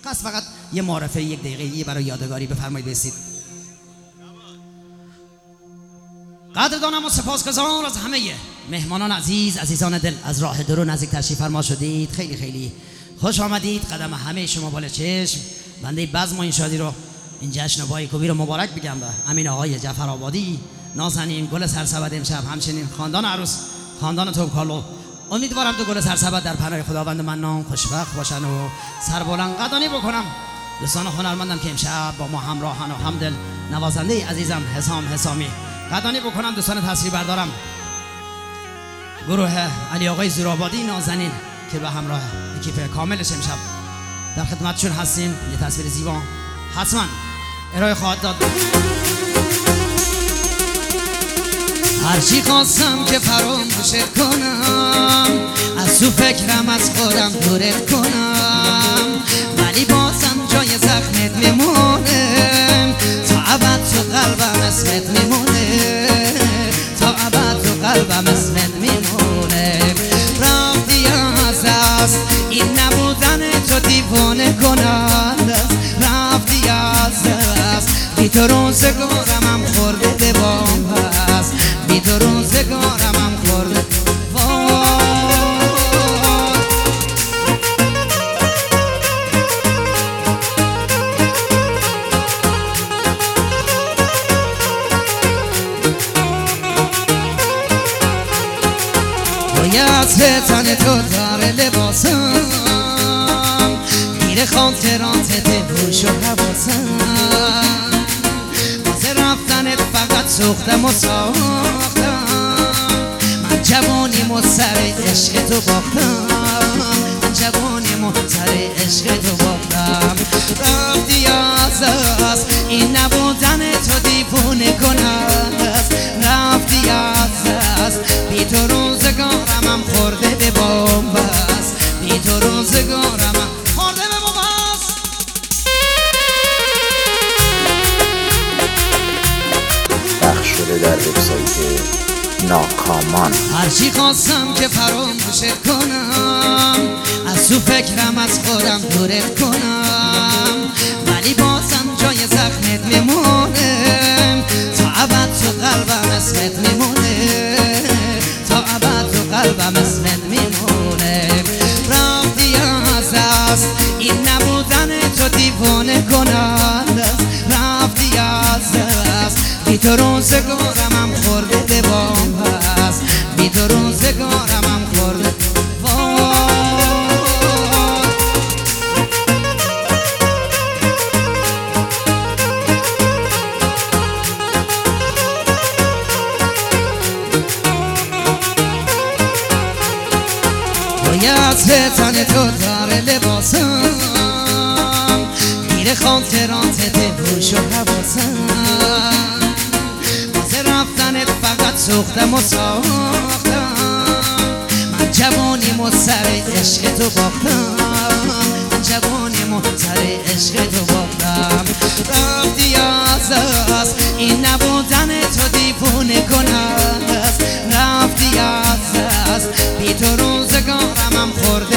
پس فقط یه معرفه 1 دقیقه‌ای برای یادگاری بفرمایید بسید. قدردانم و سپاسگزار از همه مهمانان عزیز، عزیزان دل از راه دور و نزدیک تشریف فرما شدید. خیلی خیلی خوش آمدید. قدم همه شما بالا چشم. بنده بزم و این شادی رو، این جشن بایکوبی رو مبارک بگم به امین آقای جعفر آبادی، نازنین گل سرسبد امشب، همچنین خاندان عروس، خاندان توکالو. امیدوارم دو گل سرسبد در پناه خداوند منان خوشبخت باشن و سربلند قدانی بکنم. دوستان هنرمندم که امشب با ما همراهن و همدل، نوازنده عزیزم حسام حسامی قدانی بکنم. دوستان تصویر بردارم گروه علی آقای زیرآبادی نازنین که به همراه اکیپ کاملش امشب در خدمتشون هستیم. یه تصویر زیبا حتما ارائه خواهد داد. هرچی خواستم که فراموشت کنم، از تو فکرم از خودم دورت کنم، ولی بازم جای زخمت میمونه، تا ابد تو قلبم اسمت میمونه، تا ابد تو قلبم اسمت میمونه. رفتی از دست، این نبودن تو دیوانه کننده است. رفتی از دست، بی تو روزگارم هم خورده به بام هست، بی تو روزگارم هم خورده باید به تن تو داره لباسم، میره خاطرات دلوش و حواسم، واسه رفتنت فقط سوختم و ساختم، من جوانیمو سر عشق تو باختم، من جوانیمو سر عشق تو باختم. رفتی از دست، این نبودن تو دیوونه کننده است. رفتی از دست، بی تو روزگارم هم خورده به بنبست، بی تو روزگارم هم خورده به بنبست. پخش شده در وبسایت ناکامان. هرچی خواستم که فراموشت کنم، از تو فکرم از خودم دورت کنم، ولی بازم جای زخمت میمونه، تا ابد تو قلبم اسمت میمونه، تا ابد تو قلبم اسمت میمونه. رفتی از دست، این نبودن تو دیوانه کننده است. رفتی از دست، بی تو روزگارم هم خورده به بام هست، بی تو روزگارم هم خورده باید به تن تو داره لباسم، میره خاطرات دلوش و حواسم، واسه رفتنت فقط سوختم و ساختم، من جوانیمو سر عشق تو باختم، من جوانیمو سر عشق تو باختم. رفتی از دست، این نبودن تو دیوونه کننده است. رفتی از دست، بی تو روزگارم هم خورده